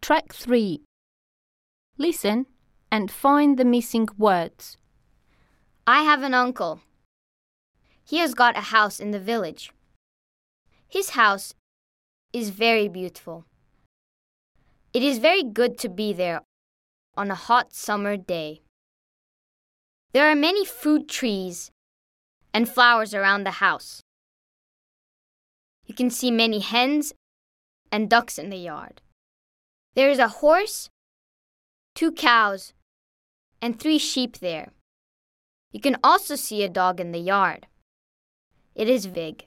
Track 3. Listen and find the missing words. I have an uncle. He has got a house in the village. His house is very beautiful. It is very good to be there on a hot summer day. There are many fruit trees and flowers around the house. You can see many hens and ducks in the yard. There is a horse, 2 cows, and 3 sheep there. You can also see a dog in the yard. It is big.